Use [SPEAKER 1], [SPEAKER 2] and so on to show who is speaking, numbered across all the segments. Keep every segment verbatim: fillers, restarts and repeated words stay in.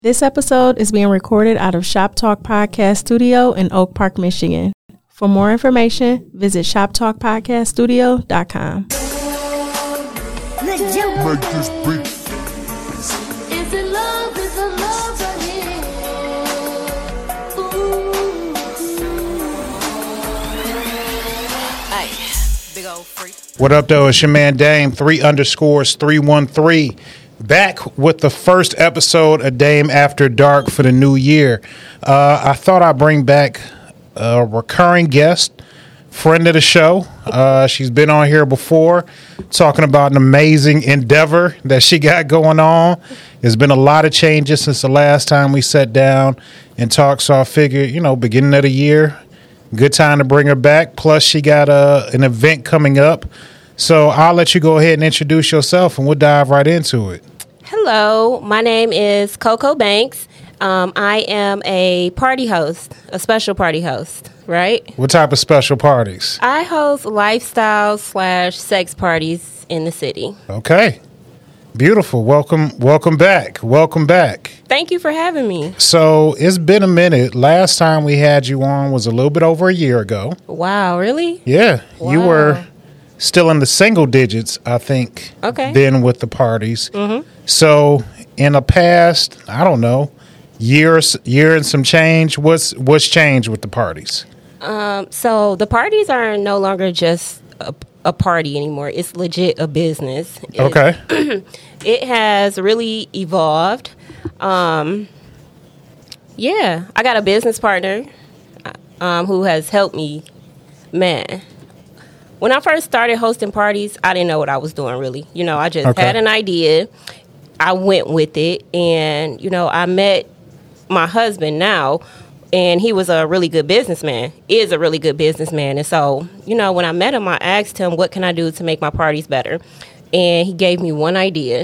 [SPEAKER 1] This episode is being recorded out of Shop Talk Podcast Studio in Oak Park, Michigan. For more information, visit shop talk podcast studio dot com.
[SPEAKER 2] Make this beat. Is it love? Is it love right here? Ooh.
[SPEAKER 3] Hey, big old freak.
[SPEAKER 4] What up, though? It's your man Dame, three underscores three one three. Back with the first episode of Dame After Dark for the new year. Uh, I thought I'd bring back a recurring guest, friend of the show. Uh, she's been on here before talking about an amazing endeavor that she got going on. There's been a lot of changes since the last time we sat down and talked, so I figured, you know, beginning of the year, good time to bring her back. Plus, she got uh, an event coming up. So I'll let you go ahead and introduce yourself, and we'll dive right into it.
[SPEAKER 5] Hello, my name is Coco Banks. Um, I am a party host, a special party host, right?
[SPEAKER 4] What type of special parties?
[SPEAKER 5] I host lifestyle slash sex parties in the city.
[SPEAKER 4] Okay. Beautiful. Welcome, welcome back. Welcome back.
[SPEAKER 5] Thank you for having me.
[SPEAKER 4] So it's been a minute. Last time we had you on was a little bit over a year ago.
[SPEAKER 5] Wow, really?
[SPEAKER 4] Yeah.
[SPEAKER 5] Wow.
[SPEAKER 4] You were still in the single digits, I think,
[SPEAKER 5] okay.
[SPEAKER 4] then with the parties.
[SPEAKER 5] Mm-hmm.
[SPEAKER 4] So in the past, I don't know, years, year and some change, what's what's changed with the parties?
[SPEAKER 5] Um, so the parties are no longer just a, a party anymore. It's legit a business. It,
[SPEAKER 4] Okay.
[SPEAKER 5] It has really evolved. Um, yeah, I got a business partner um, who has helped me. Man, when I first started hosting parties, I didn't know what I was doing, really. You know, I just
[SPEAKER 4] Okay.
[SPEAKER 5] had an idea. I went with it, and, you know, I met my husband now, and he was a really good businessman, is a really good businessman. And so, you know, when I met him, I asked him, what can I do to make my parties better? And he gave me one idea.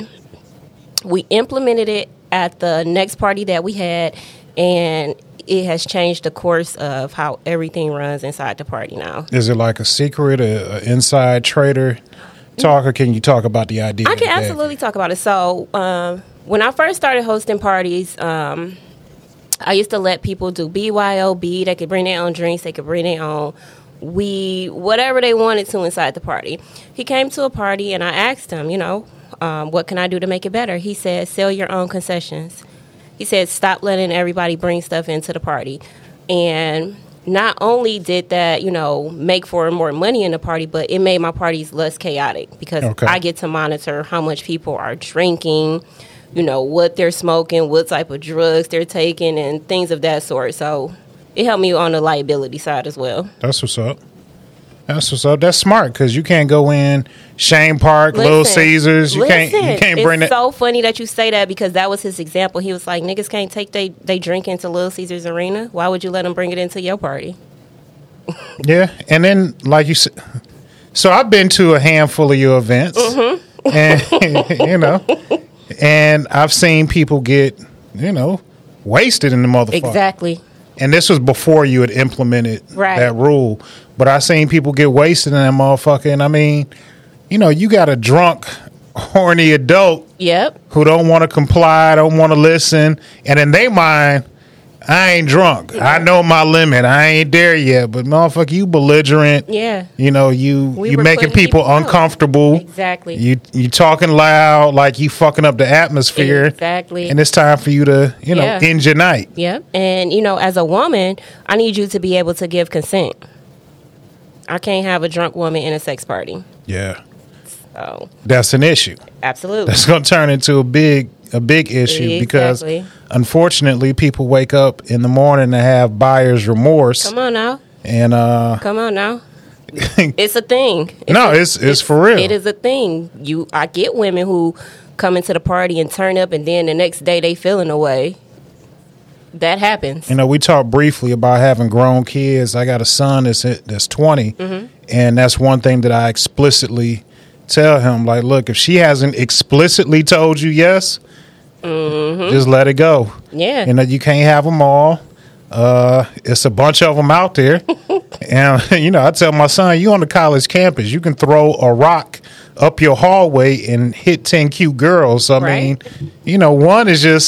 [SPEAKER 5] We implemented it at the next party that we had, and it has changed the course of how everything runs inside the party now.
[SPEAKER 4] Is it like a secret, a, a inside trader talk, or can you talk about the idea?
[SPEAKER 5] I can absolutely talk about it. So um, when I first started hosting parties, um, I used to let people do B Y O B. They could bring their own drinks. They could bring their own weed, whatever they wanted to inside the party. He came to a party, and I asked him, you know, um, what can I do to make it better? He said, sell your own concessions. He said, stop letting everybody bring stuff into the party. And not only did that, you know, make for more money in the party, but it made my parties less chaotic because
[SPEAKER 4] Okay.
[SPEAKER 5] I get to monitor how much people are drinking, you know, what they're smoking, what type of drugs they're taking, and things of that sort. So it helped me on the liability side as well.
[SPEAKER 4] That's what's up. That's what's up. That's smart because you can't go in Shane Park, Little
[SPEAKER 5] Listen,
[SPEAKER 4] Caesars. You can't. You
[SPEAKER 5] listen,
[SPEAKER 4] can't bring
[SPEAKER 5] it's
[SPEAKER 4] that.
[SPEAKER 5] so funny that you say that because that was his example. He was like, niggas can't take they, they drink into Little Caesars Arena. Why would you let them bring it into your party?
[SPEAKER 4] Yeah, and then like you said, so I've been to a handful of your events,
[SPEAKER 5] Mm-hmm.
[SPEAKER 4] and you know, and I've seen people get, you know, wasted in the motherfucker.
[SPEAKER 5] Exactly.
[SPEAKER 4] And this was before you had implemented
[SPEAKER 5] Right.
[SPEAKER 4] that rule. But I seen people get wasted in that motherfucker. And I mean, you know, you got a drunk, horny adult
[SPEAKER 5] Yep.
[SPEAKER 4] who don't want to comply, don't want to listen. And in their mind, I ain't drunk. I know my limit. I ain't there yet. But motherfucker, you belligerent.
[SPEAKER 5] Yeah.
[SPEAKER 4] You know, you
[SPEAKER 5] We
[SPEAKER 4] you
[SPEAKER 5] were
[SPEAKER 4] making
[SPEAKER 5] putting
[SPEAKER 4] people
[SPEAKER 5] people out.
[SPEAKER 4] uncomfortable.
[SPEAKER 5] Exactly.
[SPEAKER 4] You you talking loud, like you fucking up the atmosphere.
[SPEAKER 5] Exactly.
[SPEAKER 4] And it's time for you to, you know,
[SPEAKER 5] Yeah.
[SPEAKER 4] end your night.
[SPEAKER 5] Yep. And, you know, as a woman, I need you to be able to give consent. I can't have a drunk woman in a sex party.
[SPEAKER 4] Yeah.
[SPEAKER 5] So,
[SPEAKER 4] That's an issue.
[SPEAKER 5] absolutely.
[SPEAKER 4] That's going to turn into a big a big issue because
[SPEAKER 5] Exactly.
[SPEAKER 4] unfortunately people wake up in the morning to have buyer's remorse.
[SPEAKER 5] Come on now.
[SPEAKER 4] And uh
[SPEAKER 5] Come on now. It's a thing. It's
[SPEAKER 4] No,
[SPEAKER 5] a-
[SPEAKER 4] it's- it's for real.
[SPEAKER 5] It is a thing. You, I get women who come into the party and turn up, and then the next day they feeling away. That happens.
[SPEAKER 4] you know, we talked briefly about having grown kids. I got a son that's that's twenty,
[SPEAKER 5] Mm-hmm.
[SPEAKER 4] and that's one thing that I explicitly tell him, like, look, if she hasn't explicitly told you yes,
[SPEAKER 5] Mm-hmm.
[SPEAKER 4] just let it go.
[SPEAKER 5] Yeah.
[SPEAKER 4] You know, you can't have them all. Uh, it's a bunch of them out there. And, you know, I tell my son, you on the college campus, you can throw a rock up your hallway and hit ten cute girls. So, I
[SPEAKER 5] Right.
[SPEAKER 4] mean, you know, one is just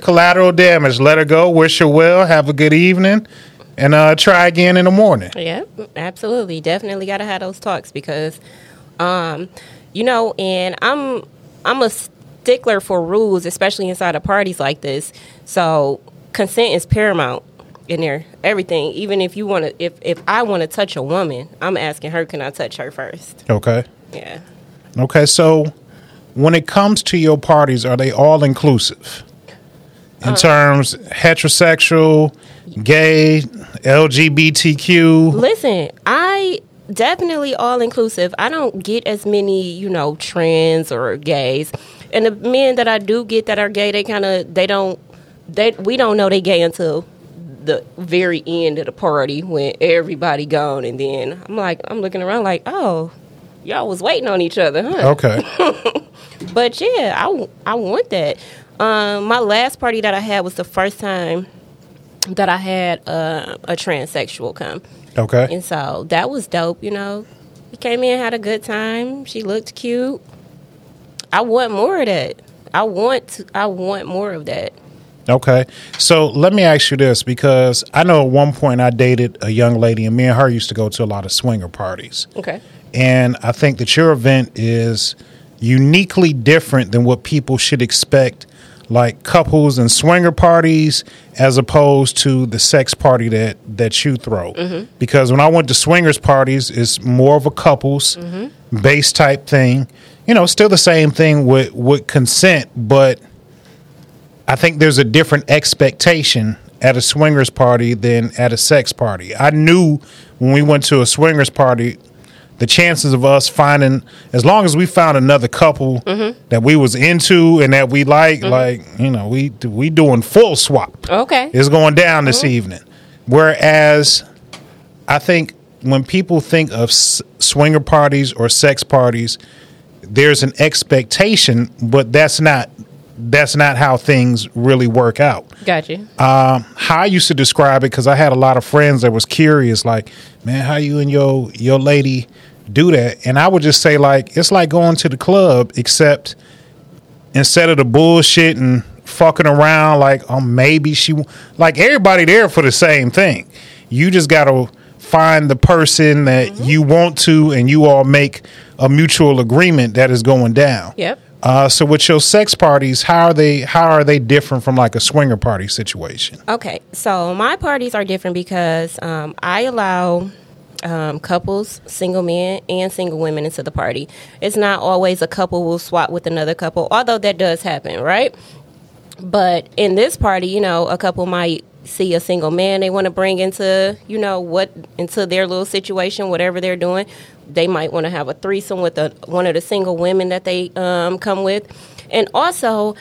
[SPEAKER 4] collateral damage. Let her go. Wish her well. Have a good evening, and uh, try again in the morning.
[SPEAKER 5] Yeah, absolutely. Definitely got to have those talks because, um, you know, and I'm I'm a stickler for rules, especially inside of parties like this. So consent is paramount in there. Everything, even if you want to, if if I want to touch a woman, I'm asking her, can I touch her first?
[SPEAKER 4] Okay.
[SPEAKER 5] Yeah.
[SPEAKER 4] Okay. So when it comes to your parties, are they all inclusive in
[SPEAKER 5] Uh,
[SPEAKER 4] terms heterosexual, gay, L G B T Q?
[SPEAKER 5] Listen, I definitely all inclusive. I don't get as many, you know, trans or gays. And the men that I do get that are gay, they kind of, they don't, they we don't know they gay until the very end of the party when everybody gone. And then I'm like, I'm looking around like, oh, y'all was waiting on each other, huh?
[SPEAKER 4] Okay.
[SPEAKER 5] But yeah, I, I want that. Um, my last party that I had was the first time that I had uh, a transsexual come.
[SPEAKER 4] Okay.
[SPEAKER 5] And so that was dope, you know. He came in, had a good time. She looked cute. I want more of that. I want to, I want more of that.
[SPEAKER 4] Okay. So let me ask you this, because I know at one point I dated a young lady, and me and her used to go to a lot of swinger parties.
[SPEAKER 5] Okay.
[SPEAKER 4] And I think that your event is uniquely different than what people should expect, like couples and swinger parties, as opposed to the sex party that, that you throw. Mm-hmm. Because when I went to swingers parties, it's more of a couples mm-hmm. based type thing. You know, still the same thing with, with consent, but I think there's a different expectation at a swingers party than at a sex party. I knew when we went to a swingers party, the chances of us finding, as long as we found another couple mm-hmm. that we was into and that we like, mm-hmm. like, you know, we we doing full swap.
[SPEAKER 5] Okay.
[SPEAKER 4] It's going down this mm-hmm. evening. Whereas I think when people think of s- swinger parties or sex parties, there's an expectation, but that's not that's not how things really work out.
[SPEAKER 5] Gotcha.
[SPEAKER 4] Um, how I used to describe it, because I had a lot of friends that was curious, like, man, how you and your your lady do that? And I would just say, like, it's like going to the club, except instead of the bullshit and fucking around, like, oh, maybe she, like, everybody there for the same thing. You just got to find the person that mm-hmm. you want to, and you all make a mutual agreement that is going down.
[SPEAKER 5] Yep.
[SPEAKER 4] Uh, so with your sex parties, how are they how are they different from like a swinger party situation?
[SPEAKER 5] Okay, so my parties are different because um, I allow um, couples, single men and single women into the party. It's not always a couple will swap with another couple, although that does happen, right? But in this party, you know, a couple might see a single man they want to bring into, you know, what into their little situation, whatever they're doing. They might want to have a threesome with a, one of the single women that they um, come with. And also,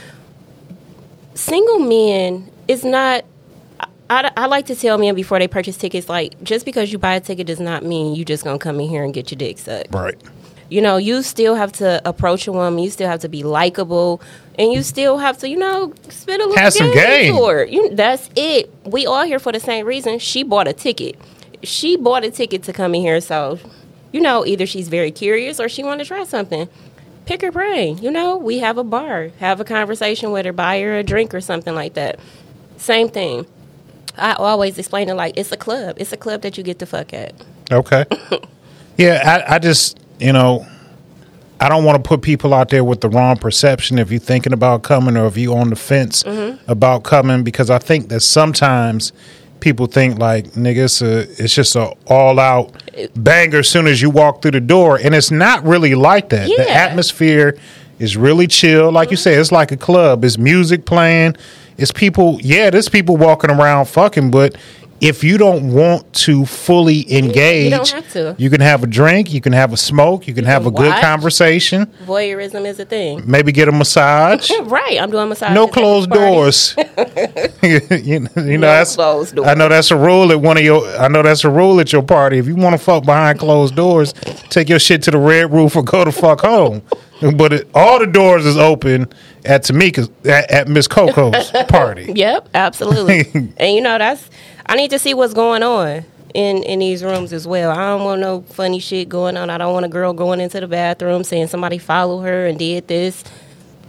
[SPEAKER 5] single men is not, I, I like to tell men before they purchase tickets, like, just because you buy a ticket does not mean you just going to come in here and get your dick sucked.
[SPEAKER 4] Right.
[SPEAKER 5] You know, you still have to approach a woman. You still have to be likable. And you still have to, you know, spit a little
[SPEAKER 4] have some game.
[SPEAKER 5] To her. You, that's it. We all here for the same reason. She bought a ticket. She bought a ticket to come in here, so... You know, either she's very curious or she want to try something. Pick her brain. You know, we have a bar. Have a conversation with her. Buy her a drink or something like that. Same thing. I always explain it like it's a club. It's a club that you get to fuck at.
[SPEAKER 4] Okay. Yeah, I, I just, you know, I don't want to put people out there with the wrong perception if you're thinking about coming or if you're on the fence mm-hmm. about coming, because I think that sometimes people think like, nigga, it's, a, it's just a all-out banger as soon as you walk through the door. And it's not really like that.
[SPEAKER 5] Yeah.
[SPEAKER 4] The atmosphere is really chill. Like mm-hmm. you said, it's like a club. It's music playing. It's people, yeah, there's people walking around fucking, but if you don't want to fully engage,
[SPEAKER 5] you don't have to.
[SPEAKER 4] You can have a drink, you can have a smoke, you can
[SPEAKER 5] you
[SPEAKER 4] have
[SPEAKER 5] can
[SPEAKER 4] a good
[SPEAKER 5] watch.
[SPEAKER 4] Conversation.
[SPEAKER 5] Voyeurism is a thing.
[SPEAKER 4] Maybe get a massage.
[SPEAKER 5] Right, I'm doing massage.
[SPEAKER 4] No closed doors. you, you know,
[SPEAKER 5] no
[SPEAKER 4] that's,
[SPEAKER 5] closed doors.
[SPEAKER 4] I know that's a rule at one of your. I know that's a rule at your party. If you want to fuck behind closed doors, take your shit to the red roof or go to fuck home. But it, all the doors is open at Tamika's at, at Miss Coco's party.
[SPEAKER 5] Yep, absolutely. And you know that's. I need to see what's going on in, in these rooms as well. I don't want no funny shit going on. I don't want a girl going into the bathroom saying somebody followed her and did this.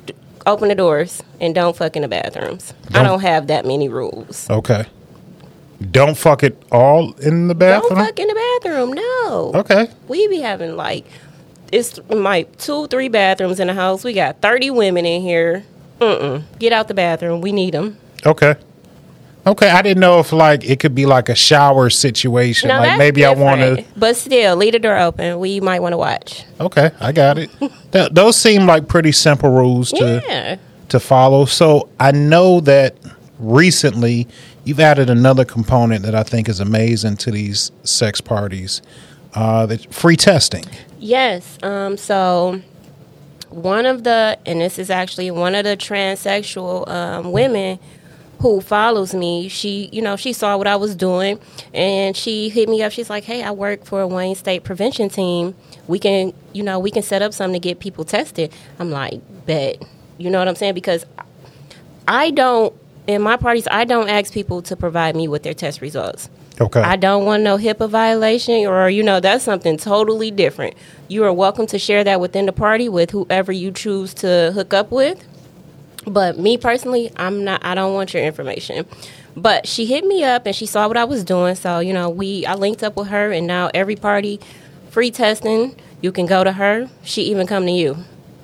[SPEAKER 5] open the doors and don't fuck in the bathrooms.
[SPEAKER 4] Don't-
[SPEAKER 5] I don't have that many rules.
[SPEAKER 4] Okay. Don't fuck it all in the bathroom?
[SPEAKER 5] Don't fuck in the bathroom, no.
[SPEAKER 4] Okay.
[SPEAKER 5] We be having like, it's like two, three bathrooms in the house. We got thirty women in here. Mm-mm. Get out the bathroom. We need them.
[SPEAKER 4] Okay. Okay, I didn't know if like it could be like a shower situation.
[SPEAKER 5] No,
[SPEAKER 4] like
[SPEAKER 5] that's
[SPEAKER 4] maybe I want to.
[SPEAKER 5] different. But still, leave the door open. We might want to watch.
[SPEAKER 4] Okay, I got it. Th- those seem like pretty simple rules to
[SPEAKER 5] Yeah.
[SPEAKER 4] to follow. So I know that recently you've added another component that I think is amazing to these sex parties: uh, the free testing.
[SPEAKER 5] Yes. Um. So one of the, and this is actually one of the transsexual um, women who follows me, she, you know, she saw what I was doing, and she hit me up. She's like, hey, I work for a Wayne State prevention team. We can, you know, we can set up something to get people tested. I'm like, bet. You know what I'm saying? Because I don't, in my parties, I don't ask people to provide me with their test results.
[SPEAKER 4] Okay.
[SPEAKER 5] I don't want no HIPAA violation, or, you know, that's something totally different. You are welcome to share that within the party with whoever you choose to hook up with. But me personally, I'm not, I don't want your information. But she hit me up and she saw what I was doing. So, you know, we, I linked up with her, and now every party, free testing, you can go to her. She even come to you.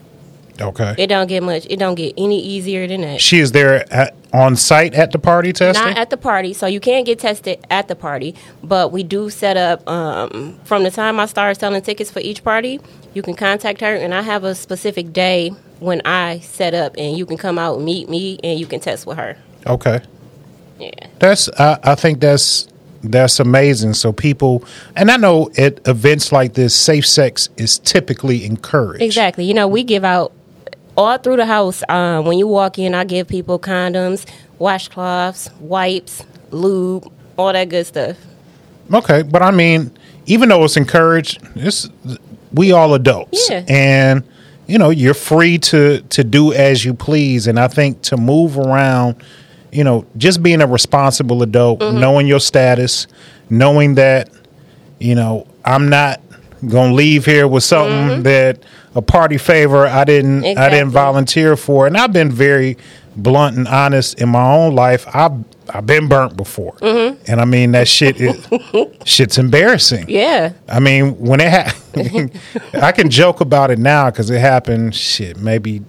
[SPEAKER 4] Okay.
[SPEAKER 5] It don't get much, it don't get any easier than that.
[SPEAKER 4] She is there at, on site at the party testing?
[SPEAKER 5] Not at the party, so you can't get tested at the party. But we do set up, um, from the time I start selling tickets for each party, you can contact her, and I have a specific day when I set up, and you can come out and meet me, and you can test with her.
[SPEAKER 4] Okay.
[SPEAKER 5] Yeah.
[SPEAKER 4] That's I, I think that's that's amazing. So people, and I know at events like this, safe sex is typically encouraged.
[SPEAKER 5] Exactly. You know, we give out all through the house. Um, when you walk in, I give people condoms, washcloths, wipes, lube, all that good stuff.
[SPEAKER 4] Okay, but I mean, even though it's encouraged, it's we all adults,
[SPEAKER 5] Yeah.
[SPEAKER 4] and you know you're free to to do as you please. And I think to move around, you know, just being a responsible adult,
[SPEAKER 5] Mm-hmm.
[SPEAKER 4] knowing your status, knowing that, you know, I'm not gonna leave here with something that a party favor I didn't I
[SPEAKER 5] Exactly.
[SPEAKER 4] didn't volunteer for. And I've been very blunt and honest in my own life. I've I've been burnt before,
[SPEAKER 5] Mm-hmm.
[SPEAKER 4] and I mean that shit is shit's embarrassing.
[SPEAKER 5] Yeah.
[SPEAKER 4] I mean, when it happened, I can joke about it now because it happened, shit, maybe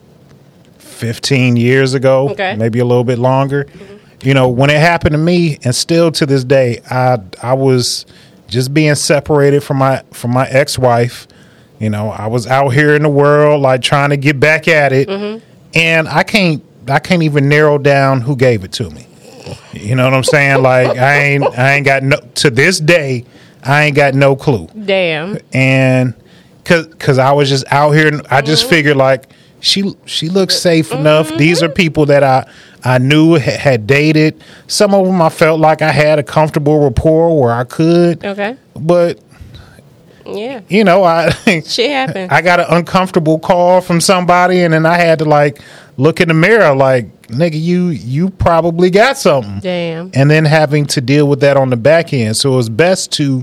[SPEAKER 4] fifteen years ago,
[SPEAKER 5] Okay.
[SPEAKER 4] maybe a little bit longer. You know, when it happened to me, and still to this day, I I was just being separated from my from my ex-wife. You know, I was out here in the world, like trying to get back at it, and I can't I can't even narrow down who gave it to me. You know what I'm saying? Like I ain't I ain't got no to this day. I ain't got no clue.
[SPEAKER 5] Damn.
[SPEAKER 4] And cause, cause I was just out here and I just figured like she she looks safe enough. These are people that I I knew ha- had dated. Some of them I felt like I had a comfortable rapport where I could.
[SPEAKER 5] Okay.
[SPEAKER 4] But
[SPEAKER 5] Yeah.
[SPEAKER 4] you know, I
[SPEAKER 5] Shit happens.
[SPEAKER 4] I got an uncomfortable call from somebody, and then I had to like look in the mirror like, nigga, you you probably got something.
[SPEAKER 5] Damn.
[SPEAKER 4] And then having to deal with that on the back end. So it's best to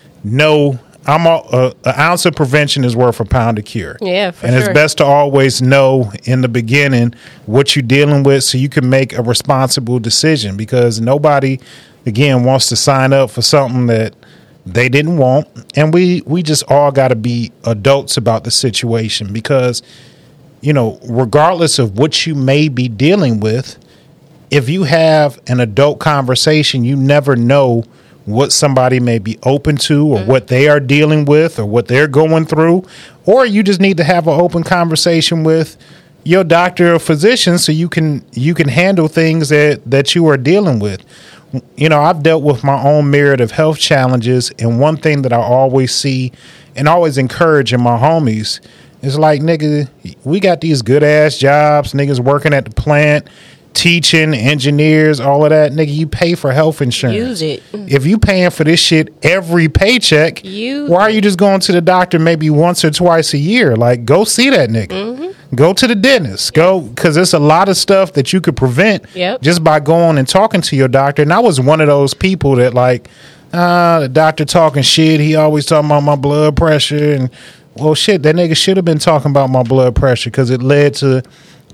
[SPEAKER 4] know I'm a, a, an ounce of prevention is worth a pound of cure.
[SPEAKER 5] Yeah, for
[SPEAKER 4] and
[SPEAKER 5] sure.
[SPEAKER 4] it's best to always know in the beginning what you're dealing with so you can make a responsible decision, because nobody, again, wants to sign up for something that they didn't want. And we, we just all got to be adults about the situation, because, you know, regardless of what you may be dealing with, if you have an adult conversation, you never know what somebody may be open to, or
[SPEAKER 5] Mm-hmm.
[SPEAKER 4] what they are dealing with, or what they're going through. Or you just need to have an open conversation with your doctor or physician so you can you can handle things that, that you are dealing with. You know, I've dealt with my own myriad of health challenges, and one thing that I always see and always encourage in my homies is like, nigga, we got these good ass jobs, niggas working at the plant, teaching, engineers, all of that. Nigga, you pay for health insurance.
[SPEAKER 5] Use it.
[SPEAKER 4] If you paying for this shit every paycheck,
[SPEAKER 5] Use
[SPEAKER 4] why are you just going to the doctor maybe once or twice a year? Like, go see that nigga.
[SPEAKER 5] Mm-hmm.
[SPEAKER 4] Go to the dentist. Go, because there's a lot of stuff that you could prevent
[SPEAKER 5] Yep.
[SPEAKER 4] just by going and talking to your doctor. And I was one of those people that like, ah, the doctor talking shit. He always talking about my blood pressure. And, well, shit, that nigga should have been talking about my blood pressure, because it led to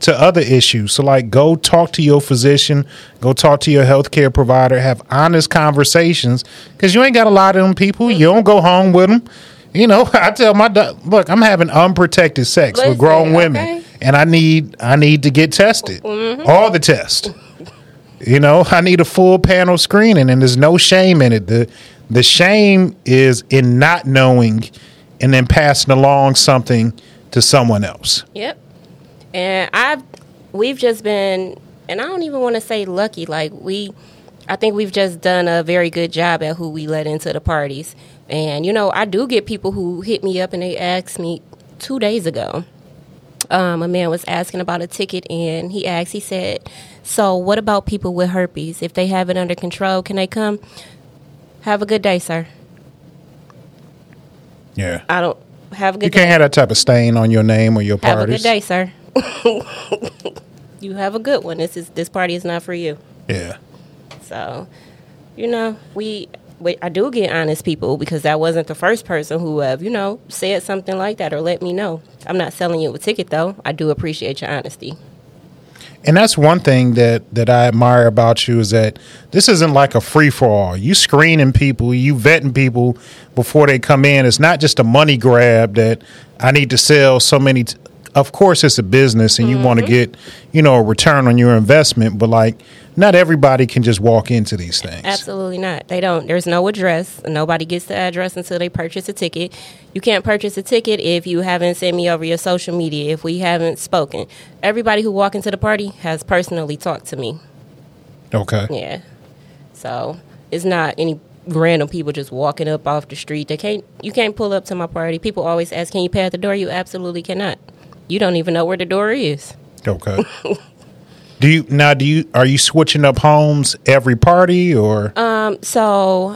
[SPEAKER 4] to other issues. So, like, go talk to your physician, go talk to your healthcare provider, have honest conversations, because you ain't got a lot of them people. You don't go home with them. You know, I tell my doc, look, I'm having unprotected sex
[SPEAKER 5] Listen,
[SPEAKER 4] with grown women,
[SPEAKER 5] okay.
[SPEAKER 4] and I need I need to get tested,
[SPEAKER 5] Mm-hmm.
[SPEAKER 4] all the tests. You know, I need a full panel screening, and there's no shame in it. The the shame is in not knowing and then passing along something to someone else.
[SPEAKER 5] Yep. And I've we've just been, and I don't even want to say lucky. Like we, I think we've just done a very good job at who we let into the parties. And you know, I do get people who hit me up and they asked me two days ago. Um, a man was asking about a ticket, and he asked, he said, "So what about people with herpes? If they have it under control, can they come?" Have a good day, sir.
[SPEAKER 4] Yeah.
[SPEAKER 5] I don't have a good
[SPEAKER 4] You
[SPEAKER 5] day.
[SPEAKER 4] can't have that type of stain on your name or your
[SPEAKER 5] Have a
[SPEAKER 4] parties.
[SPEAKER 5] good day, sir. You have a good one. This is this party is not for you.
[SPEAKER 4] Yeah.
[SPEAKER 5] So, you know, we, we I do get honest people, because that wasn't the first person who have, you know, said something like that or let me know. I'm not selling you a ticket, though. I do appreciate your honesty.
[SPEAKER 4] And that's one thing that, that I admire about you, is that this isn't like a free for all. You screening people, you vetting people before they come in. It's not just a money grab that I need to sell so many. T- of course, it's a business and you
[SPEAKER 5] Mm-hmm.
[SPEAKER 4] want to get, you know, a return on your investment. But like, not everybody can just walk into these things.
[SPEAKER 5] Absolutely not. They don't. There's no address. Nobody gets the address until they purchase a ticket. You can't purchase a ticket if you haven't sent me over your social media, if we haven't spoken. Everybody who walk into the party has personally talked to me.
[SPEAKER 4] Okay.
[SPEAKER 5] Yeah. So it's not any random people just walking up off the street. They can't. You can't pull up to my party. People always ask, "Can you pay at the door?" You absolutely cannot. You don't even know where the door is.
[SPEAKER 4] Okay. Do you now? Do you are you switching up homes every party or?
[SPEAKER 5] Um. So,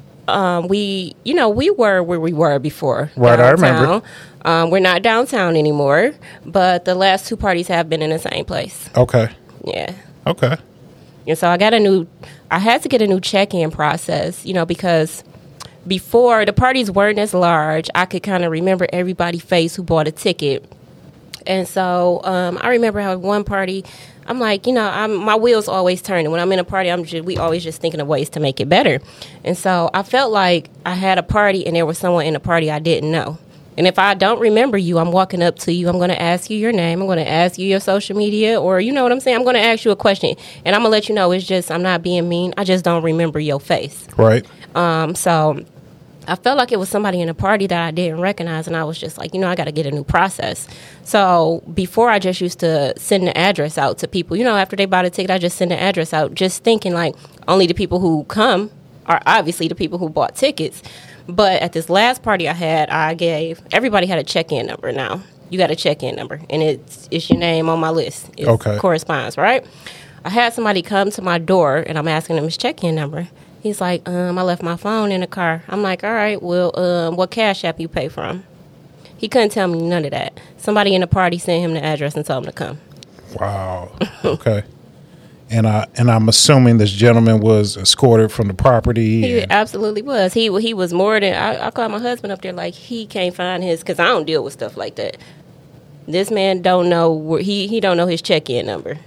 [SPEAKER 5] um, we, you know, we were where we were before.
[SPEAKER 4] Right, I remember.
[SPEAKER 5] downtown. Um, we're not downtown anymore, but the last two parties have been in the same place.
[SPEAKER 4] Okay.
[SPEAKER 5] Yeah.
[SPEAKER 4] Okay.
[SPEAKER 5] And so I got a new, I had to get a new check-in process, you know, because before the parties weren't as large, I could kind of remember everybody's face who bought a ticket. And so um, I remember how one party, I'm like, you know, I'm, my wheels always turning. When I'm in a party, I'm just, we always just thinking of ways to make it better. And so I felt like I had a party and there was someone in the party I didn't know. And if I don't remember you, I'm walking up to you. I'm going to ask you your name. I'm going to ask you your social media, or you know what I'm saying? I'm going to ask you a question. And I'm going to let you know it's just, I'm not being mean. I just don't remember your face.
[SPEAKER 4] Right.
[SPEAKER 5] Um, so I felt like it was somebody in a party that I didn't recognize, and I was just like, you know, I got to get a new process. So before, I just used to send the address out to people. You know, after they bought a ticket, I just send the address out, just thinking like only the people who come are obviously the people who bought tickets. But at this last party I had, I gave, everybody had a check-in number now. You got a check-in number, and it's it's your name on my list. It
[SPEAKER 4] Okay.
[SPEAKER 5] corresponds, right? I had somebody come to my door, and I'm asking him his check-in number. He's like, um, I left my phone in the car. I'm like, all right, well, um, what Cash App you pay from? He couldn't tell me none of that. Somebody in the party sent him the address and told him to come.
[SPEAKER 4] Wow. Okay. And I and I'm assuming this gentleman was escorted from the property.
[SPEAKER 5] He
[SPEAKER 4] and-
[SPEAKER 5] absolutely was. He he was more than, I, I called my husband up there like he can't find his, because I don't deal with stuff like that. This man don't know, where, he, he don't know his check-in number.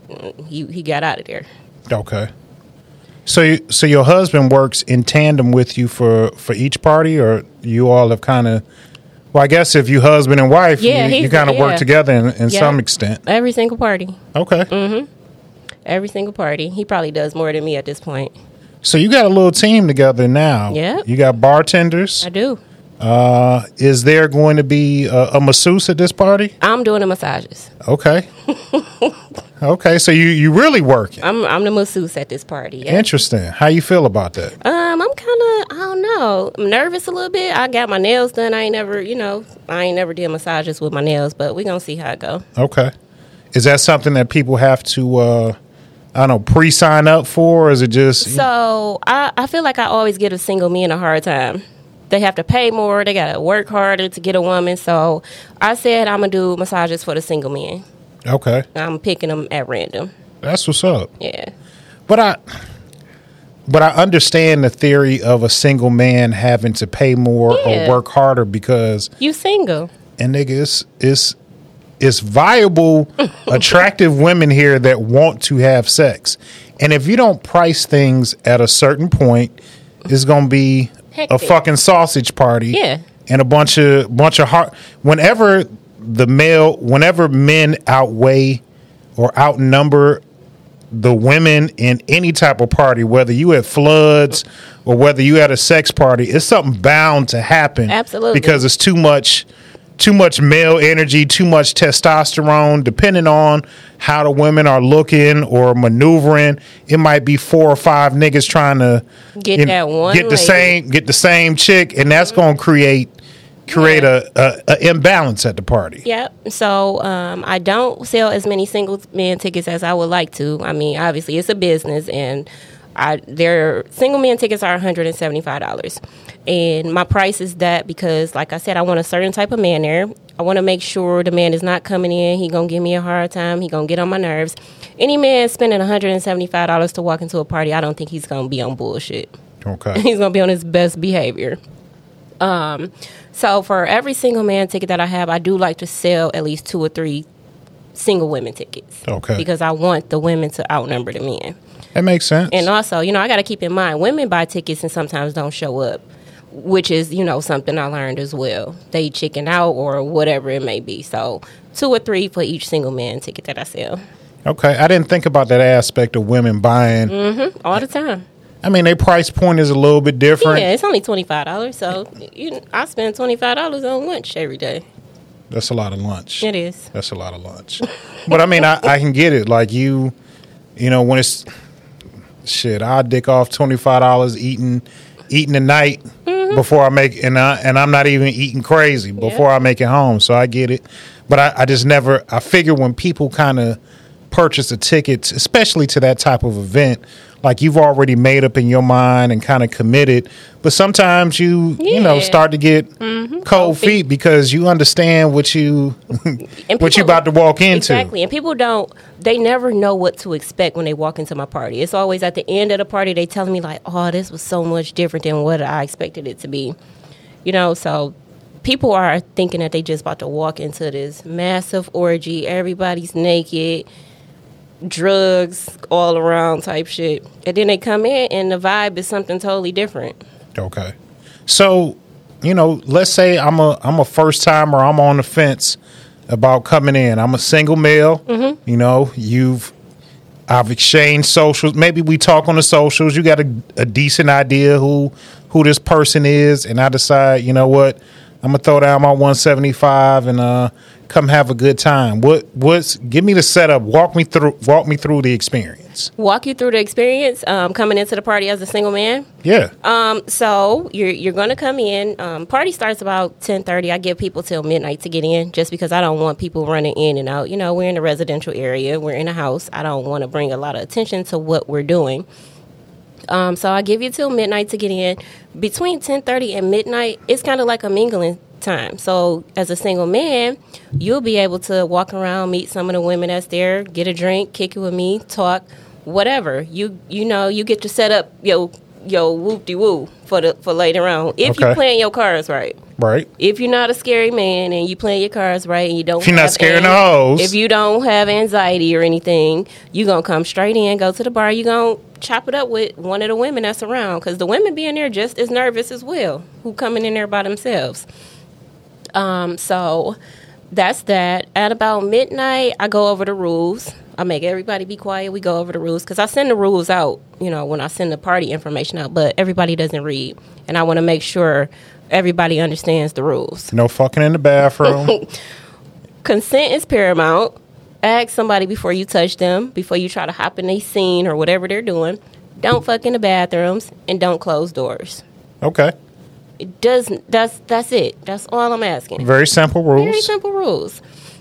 [SPEAKER 5] He he got out of there.
[SPEAKER 4] Okay. So you, so your husband works in tandem with you for, for each party, or you all have kind of, well, I guess if you husband and wife,
[SPEAKER 5] Yeah,
[SPEAKER 4] you, you
[SPEAKER 5] he's-
[SPEAKER 4] kind of
[SPEAKER 5] yeah.
[SPEAKER 4] work together in, in
[SPEAKER 5] Yeah.
[SPEAKER 4] some extent.
[SPEAKER 5] Every single party.
[SPEAKER 4] Okay.
[SPEAKER 5] Mm-hmm. Every single party. He probably does more than me at this point.
[SPEAKER 4] So you got a little team together now.
[SPEAKER 5] Yeah.
[SPEAKER 4] You got bartenders.
[SPEAKER 5] I do.
[SPEAKER 4] Uh, is there going to be a, a masseuse at this party?
[SPEAKER 5] I'm doing the massages.
[SPEAKER 4] Okay. Okay. So you, you really working.
[SPEAKER 5] I'm I'm the masseuse at this party. Yeah.
[SPEAKER 4] Interesting. How you feel about that?
[SPEAKER 5] Um, I'm kind of, I don't know, I'm nervous a little bit. I got my nails done. I ain't never, you know, I ain't never did massages with my nails, but we gonna see how it go.
[SPEAKER 4] Okay. Is that something that people have to, uh, I don't know, pre-sign up for, or is it just?
[SPEAKER 5] So I, I feel like I always give a single men a hard time. They have to pay more. They got to work harder to get a woman. So I said I'm going to do massages for the single men.
[SPEAKER 4] Okay.
[SPEAKER 5] I'm picking them at random.
[SPEAKER 4] That's what's up.
[SPEAKER 5] Yeah.
[SPEAKER 4] But I, but I understand the theory of a single man having to pay more
[SPEAKER 5] Yeah.
[SPEAKER 4] or work harder because,
[SPEAKER 5] You single.
[SPEAKER 4] and nigga, it's, it's it's viable, attractive women here that want to have sex. And if you don't price things at a certain point, it's going to be
[SPEAKER 5] Hectic.
[SPEAKER 4] a fucking sausage party.
[SPEAKER 5] Yeah.
[SPEAKER 4] And a bunch of bunch of heart. Whenever the male, whenever men outweigh or outnumber the women in any type of party, whether you at floods or whether you at a sex party, it's something bound to happen.
[SPEAKER 5] Absolutely.
[SPEAKER 4] Because it's too much, too much male energy, too much testosterone. Depending on how the women are looking or maneuvering, it might be four or five niggas trying to
[SPEAKER 5] Get
[SPEAKER 4] you
[SPEAKER 5] that
[SPEAKER 4] know,
[SPEAKER 5] one
[SPEAKER 4] get the
[SPEAKER 5] lady.
[SPEAKER 4] same, get the same chick, and that's going to create create
[SPEAKER 5] Yeah.
[SPEAKER 4] a, a, a imbalance at the party.
[SPEAKER 5] Yep. So um, I don't sell as many single man tickets as I would like to. I mean, obviously it's a business, and I their single man tickets are one hundred seventy-five dollars, and my price is that because, like I said, I want a certain type of man there. I want to make sure the man is not coming in. He gonna give me a hard time. He gonna get on my nerves. Any man spending one hundred seventy-five dollars to walk into a party, I don't think he's gonna be on bullshit.
[SPEAKER 4] Okay.
[SPEAKER 5] He's gonna be on his best behavior. Um, so for every single man ticket that I have, I do like to sell at least two or three single women tickets.
[SPEAKER 4] Okay.
[SPEAKER 5] Because I want the women to outnumber the men.
[SPEAKER 4] That makes sense.
[SPEAKER 5] And also, you know, I got to keep in mind, women buy tickets and sometimes don't show up, which is, you know, something I learned as well. They chicken out or whatever it may be. So two or three for each single man ticket that I sell.
[SPEAKER 4] Okay. I didn't think about that aspect of women buying.
[SPEAKER 5] Mm-hmm. All the time.
[SPEAKER 4] I mean, their price point is a little bit different.
[SPEAKER 5] Yeah, it's only twenty-five dollars. So you, I spend twenty-five dollars on lunch every day.
[SPEAKER 4] That's a lot of lunch.
[SPEAKER 5] It is.
[SPEAKER 4] That's a lot of lunch. But I mean, I, I can get it. Like you, you know, when it's shit, I'll dick off twenty-five dollars eating, eating a night
[SPEAKER 5] Mm-hmm.
[SPEAKER 4] before I make, and I, and I'm not even eating crazy before
[SPEAKER 5] Yeah.
[SPEAKER 4] I make it home. So I get it. But I, I just never, I figure when people kind of purchase a ticket, especially to that type of event, like you've already made up in your mind and kind of committed, but sometimes you you know
[SPEAKER 5] Yeah.
[SPEAKER 4] start to get cold
[SPEAKER 5] feet.
[SPEAKER 4] feet because you understand what you
[SPEAKER 5] And
[SPEAKER 4] what you
[SPEAKER 5] people-
[SPEAKER 4] about to walk into.
[SPEAKER 5] Exactly. And people don't, they never know what to expect when they walk into my party. It's always at the end of the party, they telling me like, oh, this was so much different than what I expected it to be. You know, so people are thinking that they just about to walk into this massive orgy. Everybody's naked, drugs all around type shit. And then they come in and the vibe is something totally different.
[SPEAKER 4] Okay. So, you know, let's say I'm a I'm a first timer, I'm on the fence about coming in. I'm a single male.
[SPEAKER 5] Mm-hmm.
[SPEAKER 4] You know, you've I've exchanged socials. Maybe we talk on the socials. You got a, a decent idea who who this person is, and I decide, you know what, I'm gonna throw down my one seventy-five and uh come have a good time. What what's give me the setup. Walk me through walk me through the experience.
[SPEAKER 5] Walk you through the experience um, coming into the party as a single man.
[SPEAKER 4] Yeah.
[SPEAKER 5] Um, so you're you're gonna come in. Um, party starts about ten thirty. I give people till midnight to get in, just because I don't want people running in and out. You know, we're in a residential area. We're in a house. I don't want to bring a lot of attention to what we're doing. Um, so I give you till midnight to get in. Between ten thirty and midnight, it's kind of like a mingling time. So as a single man, you'll be able to walk around, meet some of the women that's there, get a drink, kick it with me, talk, whatever. You you know, you get to set up your your whoop-de-woo for the for later on. If
[SPEAKER 4] Okay.
[SPEAKER 5] you're playing your cards right.
[SPEAKER 4] Right.
[SPEAKER 5] If you're not a scary man and you playing your cards right and you don't
[SPEAKER 4] If you're not
[SPEAKER 5] have
[SPEAKER 4] scaring
[SPEAKER 5] an-
[SPEAKER 4] the hoes.
[SPEAKER 5] If you don't have anxiety or anything, you going to come straight in, go to the bar, you going to chop it up with one of the women that's around, because the women being there just as nervous as well, who coming in there by themselves. Um, so that's that. At about midnight, I go over the rules. I make everybody be quiet. We go over the rules because I send the rules out, you know, when I send the party information out, but everybody doesn't read. And I want to make sure everybody understands the rules.
[SPEAKER 4] No fucking in the bathroom.
[SPEAKER 5] Consent is paramount. Ask somebody before you touch them, before you try to hop in their scene or whatever they're doing. Don't fuck in the bathrooms and don't close doors.
[SPEAKER 4] Okay.
[SPEAKER 5] It does. That's that's it. That's all I'm asking.
[SPEAKER 4] Very simple rules.
[SPEAKER 5] Very simple rules.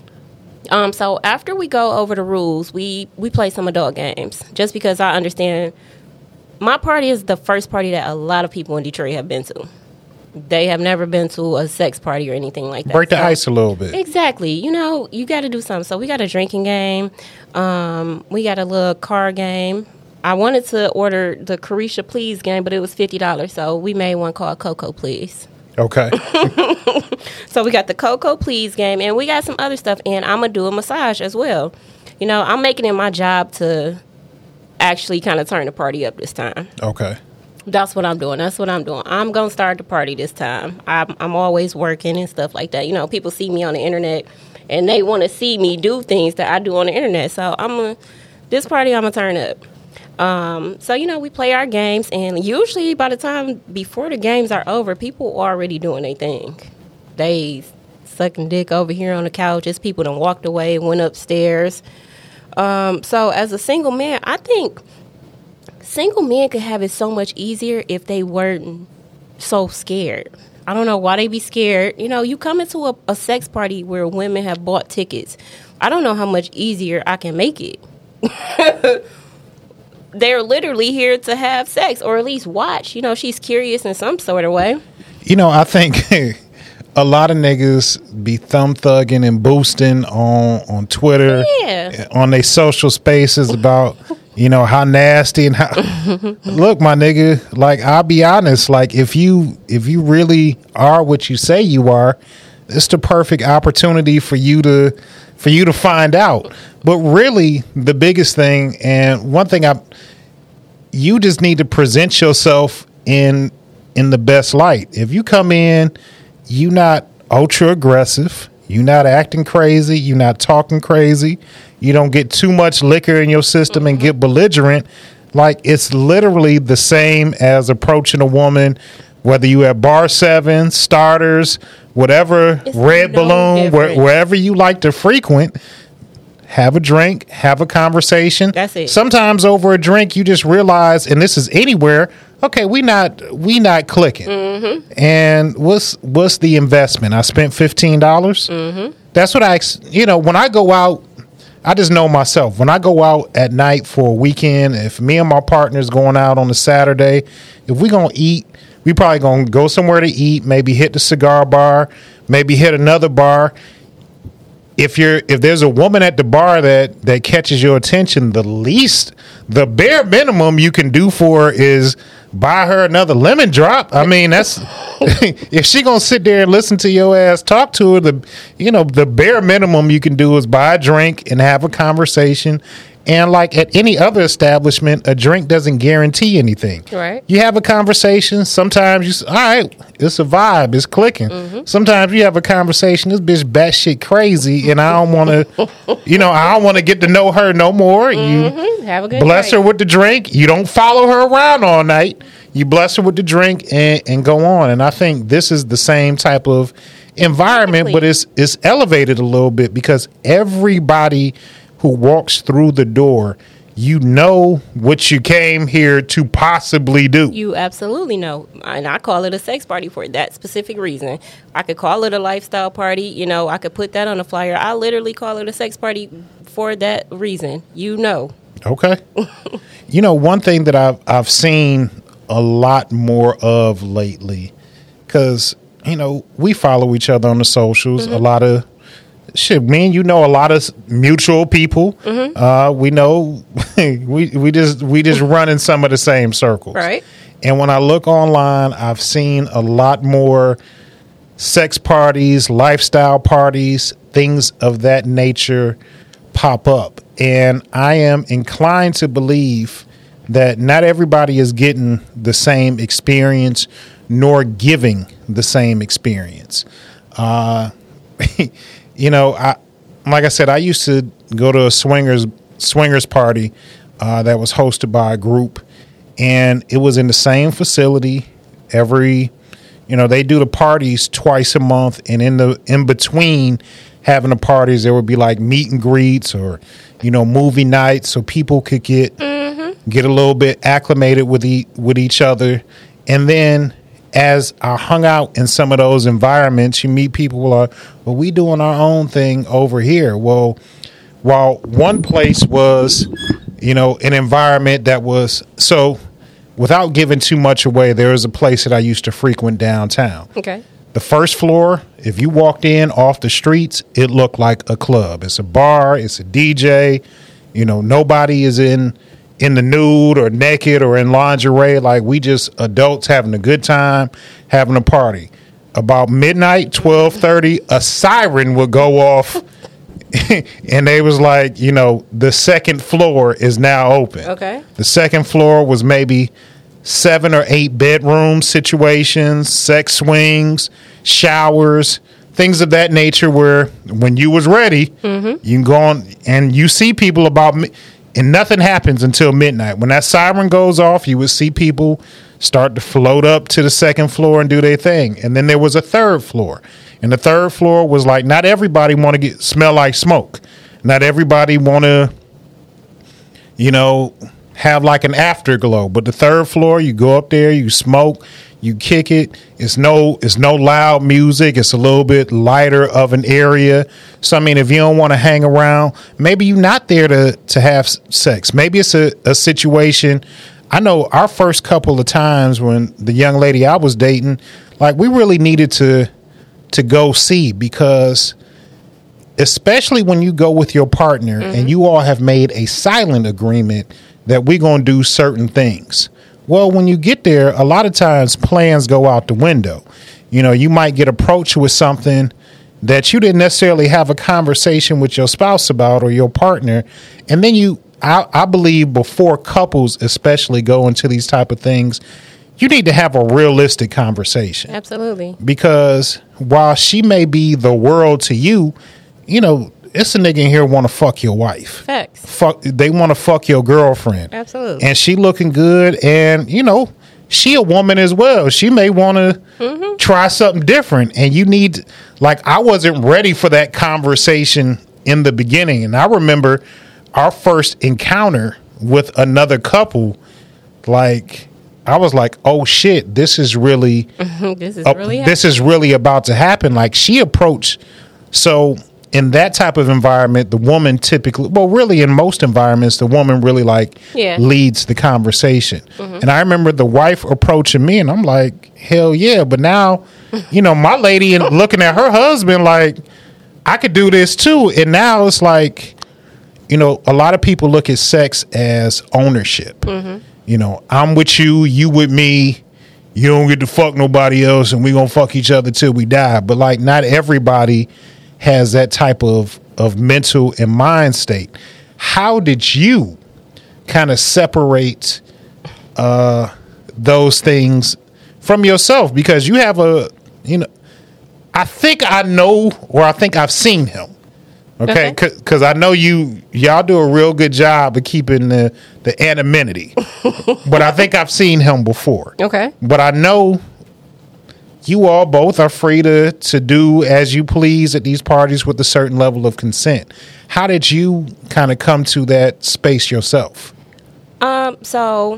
[SPEAKER 5] Um, so after we go over the rules, we, we play some adult games. Just because I understand, my party is the first party that a lot of people in Detroit have been to. They have never been to a sex party or anything like that.
[SPEAKER 4] Break the
[SPEAKER 5] So-
[SPEAKER 4] ice a little bit.
[SPEAKER 5] Exactly. You know, you got to do something. So we got a drinking game. Um, we got a little card game. I wanted to order the Carisha Please game, but it was fifty dollars. So we made one called Coco Please.
[SPEAKER 4] Okay.
[SPEAKER 5] So we got the Coco Please game, and we got some other stuff, and I'm going to do a massage as well. You know, I'm making it my job to actually kind of turn the party up this time.
[SPEAKER 4] Okay.
[SPEAKER 5] That's what I'm doing. That's what I'm doing. I'm going to start the party this time. I'm, I'm always working and stuff like that. You know, people see me on the internet, and they want to see me do things that I do on the internet. So I'm gonna, this party, I'm going to turn up. Um, so, you know, we play our games, and usually by the time before the games are over, people are already doing their thing. They sucking dick over here on the couches. People done walked away, went upstairs. Um, so as a single man, I think single men could have it so much easier if they weren't so scared. I don't know why they be scared. You know, you come into a, a sex party where women have bought tickets. I don't know how much easier I can make it. They're literally here to have sex or at least watch. You know, she's curious in some sort of way.
[SPEAKER 4] You know, I think a lot of niggas be thumb thugging and boosting on, on Twitter,
[SPEAKER 5] Yeah.
[SPEAKER 4] on their social spaces about, you know, how nasty and how. Look, my nigga, like, I'll be honest, like, if you if you really are what you say you are, it's the perfect opportunity for you to for you to find out. But really, the biggest thing, and one thing I, you just need to present yourself in in the best light. If you come in, you not ultra aggressive, you not acting crazy, you not talking crazy, you don't get too much liquor in your system mm-hmm. and get belligerent. Like, it's literally the same as approaching a woman, whether you at Bar seven, Starters, whatever,
[SPEAKER 5] it's
[SPEAKER 4] Red
[SPEAKER 5] no
[SPEAKER 4] Balloon, where, wherever you like to frequent. Have a drink, have a conversation.
[SPEAKER 5] That's it.
[SPEAKER 4] Sometimes over a drink, you just realize, and this is anywhere, okay, we not we not clicking.
[SPEAKER 5] Mm-hmm.
[SPEAKER 4] And what's what's the investment? I spent fifteen dollars.
[SPEAKER 5] Mm-hmm.
[SPEAKER 4] That's what I, you know, when I go out, I just know myself. When I go out at night for a weekend, if me and my partner's going out on a Saturday, if we gonna eat, we probably gonna go somewhere to eat. Maybe hit the cigar bar, maybe hit another bar. If you're if there's a woman at the bar that, that catches your attention, the least, the bare minimum you can do for her is buy her another lemon drop. I mean, that's if she gonna sit there and listen to your ass talk to her, the you know the bare minimum you can do is buy a drink and have a conversation. And like at any other establishment, a drink doesn't guarantee anything.
[SPEAKER 5] Right. You
[SPEAKER 4] You have a conversation. Sometimes you say, all right, it's a vibe. It's clicking.
[SPEAKER 5] Mm-hmm.
[SPEAKER 4] Sometimes you have a conversation. This bitch batshit crazy, and I don't want to, you know, I don't want to get to know her no more.
[SPEAKER 5] Mm-hmm.
[SPEAKER 4] You
[SPEAKER 5] Have a good
[SPEAKER 4] bless
[SPEAKER 5] drink.
[SPEAKER 4] her with the drink. You don't follow her around all night. You bless her with the drink and, and go on. And I think this is the same type of environment,
[SPEAKER 5] Exactly.
[SPEAKER 4] but it's it's elevated a little bit because everybody who walks through the door, you know what you came here to possibly do.
[SPEAKER 5] You absolutely know. And I call it a sex party for that specific reason. I could call it a lifestyle party. You know, I could put that on a flyer. I literally call it a sex party for that reason. You know.
[SPEAKER 4] Okay. You know, one thing that I've, I've seen a lot more of lately, because, you know, we follow each other on the socials,
[SPEAKER 5] Mm-hmm.
[SPEAKER 4] a lot of shit, me and you know a lot of mutual people.
[SPEAKER 5] Mm-hmm.
[SPEAKER 4] Uh, we know we we just we just run in some of the same circles.
[SPEAKER 5] Right.
[SPEAKER 4] And when I look online, I've seen a lot more sex parties, lifestyle parties, things of that nature pop up. And I am inclined to believe that not everybody is getting the same experience nor giving the same experience. Uh You know, I like I said, I used to go to a swingers swingers party uh, that was hosted by a group, and it was in the same facility. Every, you know, they do the parties twice a month, and in the in between having the parties, there would be like meet and greets or, you know, movie nights, so people could get mm-hmm. get a little bit acclimated with e- with each other, and then. As I hung out in some of those environments, you meet people who are, well, we doing our own thing over here. Well, while one place was, you know, an environment that was, so without giving too much away, there was a place that I used to frequent downtown.
[SPEAKER 5] Okay.
[SPEAKER 4] The first floor, if you walked in off the streets, it looked like a club. It's a bar, it's a D J, you know, nobody is in in the nude or naked or in lingerie. Like, we just adults having a good time, having a party. about midnight, twelve thirty, a siren would go off. And they was like, you know, the second floor is now open.
[SPEAKER 5] Okay.
[SPEAKER 4] The second floor was maybe seven or eight bedroom situations, sex swings, showers, things of that nature where when you was ready, mm-hmm. you can go on and you see people about mi- and nothing happens until midnight. When that siren goes off, you would see people start to float up to the second floor and do their thing. And then there was a third floor. And the third floor was like, not everybody want to get smell like smoke. Not everybody want to, you know, have like an afterglow. But the third floor, you go up there, you smoke, you kick it. It's no, it's no loud music. It's a little bit lighter of an area. So I mean, if you don't want to hang around, maybe you're not there to to have sex. Maybe it's a, a situation. I know our first couple of times when the young lady I was dating, like we really needed to to go see, because especially when you go with your partner mm-hmm. and you all have made a silent agreement that we're going to do certain things. Well, when you get there, a lot of times plans go out the window. You know, you might get approached with something that you didn't necessarily have a conversation with your spouse about or your partner. And then you, I, I believe before couples especially go into these type of things, you need to have a realistic conversation.
[SPEAKER 5] Absolutely.
[SPEAKER 4] Because while she may be the world to you, you know, it's a nigga in here want to fuck your wife.
[SPEAKER 5] Facts.
[SPEAKER 4] Fuck, they want to fuck your girlfriend.
[SPEAKER 5] Absolutely.
[SPEAKER 4] And she looking good, and you know, she a woman as well. She may want to mm-hmm. try something different, and you need, like, I wasn't ready for that conversation in the beginning, and I remember our first encounter with another couple, like, I was like, oh shit, this is really,
[SPEAKER 5] this is
[SPEAKER 4] uh,
[SPEAKER 5] really,
[SPEAKER 4] this is really about to happen. Like, she approached, so in that type of environment, the woman typically, well, really in most environments, the woman really like
[SPEAKER 5] yeah.
[SPEAKER 4] leads the conversation. Mm-hmm. And I remember the wife approaching me, and I'm like, hell yeah. But now, you know, my lady and looking at her husband like, I could do this too. And now it's like, you know, a lot of people look at sex as ownership. Mm-hmm. You know, I'm with you, you with me. You don't get to fuck nobody else, and we gonna fuck each other till we die. But like, not everybody has that type of, of mental and mind state. How did you kind of separate uh, those things from yourself? Because you have a, you know, I think I know, or I think I've seen him. Okay, because okay. I know you, y'all do a real good job of keeping the, the anonymity. But I think I've seen him before.
[SPEAKER 5] Okay.
[SPEAKER 4] But I know you all both are free to, to do as you please at these parties with a certain level of consent. How did you kind of come to that space yourself?
[SPEAKER 5] Um, so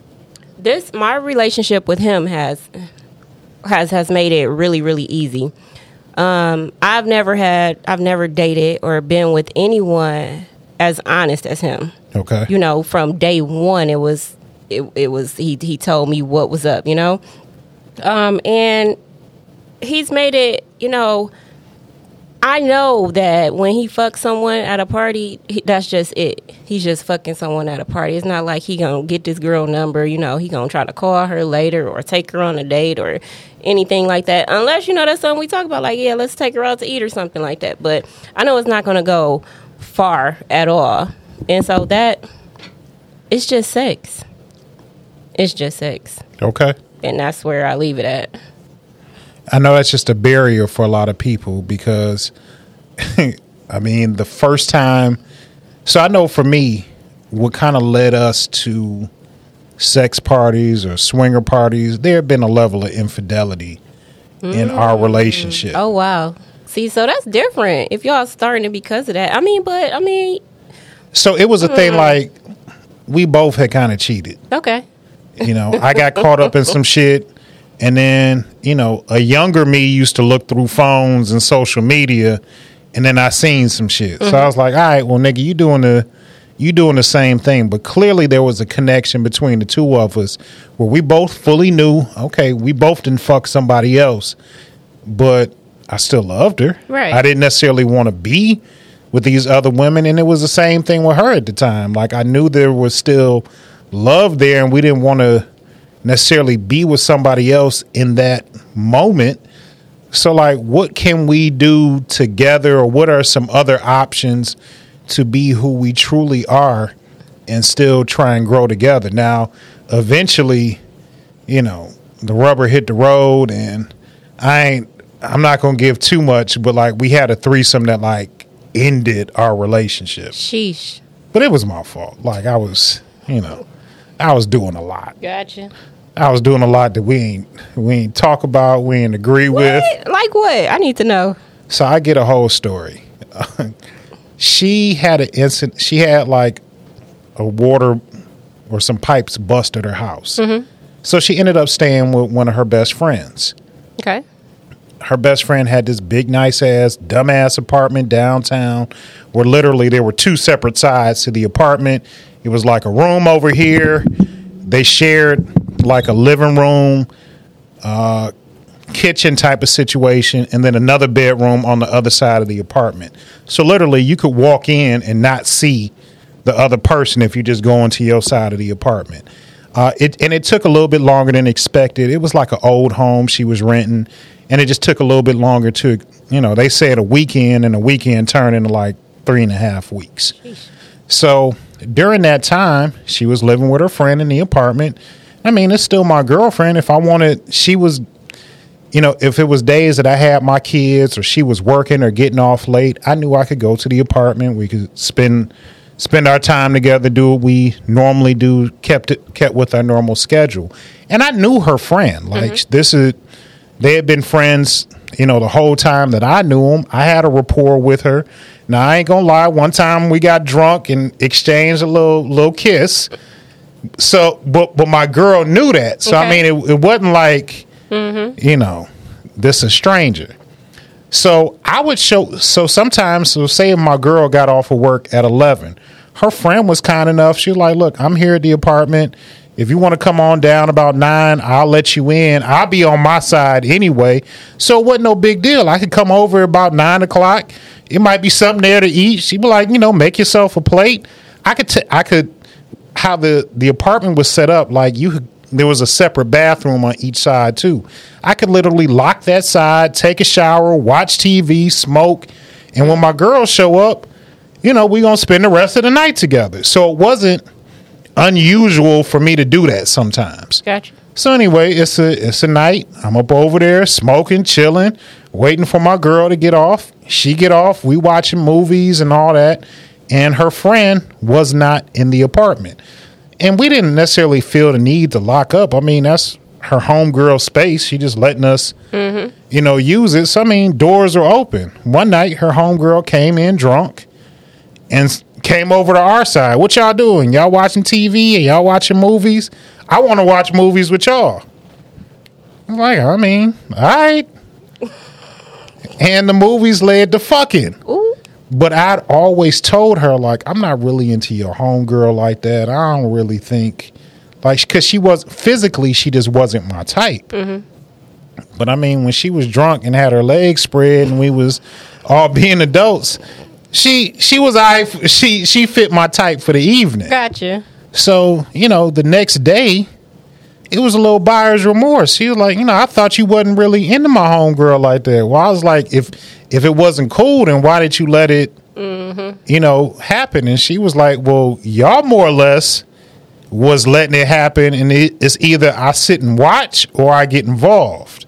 [SPEAKER 5] this, my relationship with him has, has, has made it really, really easy. Um, I've never had, I've never dated or been with anyone as honest as him.
[SPEAKER 4] Okay.
[SPEAKER 5] You know, from day one, it was, it, it was, he, he told me what was up, you know? Um, and he's made it, you know, I know that when he fucks someone at a party, he, that's just it. He's just fucking someone at a party. It's not like he gonna get this girl number, you know, he gonna try to call her later or take her on a date or anything like that. Unless, you know, that's something we talk about, like, yeah, let's take her out to eat or something like that. But I know it's not gonna go far at all. And so that, it's just sex. It's just sex.
[SPEAKER 4] Okay.
[SPEAKER 5] And that's where I leave it at.
[SPEAKER 4] I know that's just a barrier for a lot of people because, I mean, the first time, so I know for me, what kind of led us to sex parties or swinger parties, there had been a level of infidelity mm. in our relationship.
[SPEAKER 5] Oh, wow. See, so that's different if y'all starting it because of that. I mean, but, I mean.
[SPEAKER 4] So it was a mm. thing like, we both had kind of cheated.
[SPEAKER 5] Okay.
[SPEAKER 4] You know, I got caught up in some shit. And then, you know, a younger me used to look through phones and social media, and then I seen some shit. Mm-hmm. So I was like, all right, well, nigga, you doing the you doing the same thing. But clearly there was a connection between the two of us where we both fully knew, okay, we both didn't fuck somebody else, but I still loved her.
[SPEAKER 5] Right.
[SPEAKER 4] I didn't necessarily want to be with these other women, and it was the same thing with her at the time. Like, I knew there was still love there, and we didn't want to necessarily be with somebody else in that moment. So, like, what can we do together, or what are some other options to be who we truly are and still try and grow together? Now, eventually, you know, the rubber hit the road, and I ain't, I'm not going to give too much, but, like, we had a threesome that, like, ended our relationship.
[SPEAKER 5] Sheesh.
[SPEAKER 4] But it was my fault. Like, I was, you know, I was doing a lot.
[SPEAKER 5] Gotcha.
[SPEAKER 4] I was doing a lot that we ain't we ain't talk about, we ain't agree
[SPEAKER 5] What?
[SPEAKER 4] with.
[SPEAKER 5] Like what? I need to know.
[SPEAKER 4] So I get a whole story. She had an incident. She had like a water or some pipes bust at her house. Mm-hmm. So she ended up staying with one of her best friends.
[SPEAKER 5] Okay.
[SPEAKER 4] Her best friend had this big, nice ass, dumbass apartment downtown where literally there were two separate sides to the apartment. It was like a room over here. They shared like a living room, uh, kitchen type of situation, and then another bedroom on the other side of the apartment. So literally you could walk in and not see the other person if you just go into your side of the apartment. Uh, it and it took a little bit longer than expected. It was like an old home she was renting, and it just took a little bit longer to, you know, they said a weekend, and a weekend turned into like three and a half weeks. Jeez. So during that time, she was living with her friend in the apartment. I mean, it's still my girlfriend. If I wanted, she was, you know, if it was days that I had my kids or she was working or getting off late, I knew I could go to the apartment. We could spend spend our time together, do what we normally do, kept it kept with our normal schedule. And I knew her friend. Like mm-hmm. this is, they had been friends, you know, the whole time that I knew them. I had a rapport with her. Now, I ain't gonna lie. One time we got drunk and exchanged a little little kiss. So, but but my girl knew that. So, okay. I mean, it, it wasn't like, mm-hmm. you know, this a stranger. So I would show. So sometimes, so say if my girl got off of work at eleven, her friend was kind enough. She was like, "Look, I'm here at the apartment. If you want to come on down about nine, I'll let you in. I'll be on my side anyway." So it wasn't no big deal. I could come over about nine o'clock. It might be something there to eat. She'd be like, you know, make yourself a plate. I could, t- I could, how the, the apartment was set up, like you could, there was a separate bathroom on each side too. I could literally lock that side, take a shower, watch T V, smoke. And when my girls show up, you know, we're going to spend the rest of the night together. So it wasn't unusual for me to do that sometimes.
[SPEAKER 5] Gotcha.
[SPEAKER 4] So anyway, it's a it's a night. I'm up over there smoking, chilling, waiting for my girl to get off. She get off. We watching movies and all that. And her friend was not in the apartment. And we didn't necessarily feel the need to lock up. I mean, that's her homegirl space. She just letting us, mm-hmm. you know, use it. So, I mean, doors are open. One night, her homegirl came in drunk and came over to our side. What y'all doing? Y'all watching T V? Or y'all watching movies? I want to watch movies with y'all. I'm like, I mean, all right. And the movies led to fucking.
[SPEAKER 5] Ooh.
[SPEAKER 4] But I'd always told her, like, I'm not really into your homegirl like that. I don't really think, like, because she was, physically, she just wasn't my type. Mm-hmm. But, I mean, when she was drunk and had her legs spread and we was all being adults, she she was, I she she fit my type for the evening.
[SPEAKER 5] Gotcha.
[SPEAKER 4] So, you know, the next day, it was a little buyer's remorse. She was like, you know, I thought you wasn't really into my homegirl like that. Well, I was like, if if it wasn't cool, then why did you let it, mm-hmm. you know, happen? And she was like, well, y'all more or less was letting it happen. And it, it's either I sit and watch or I get involved.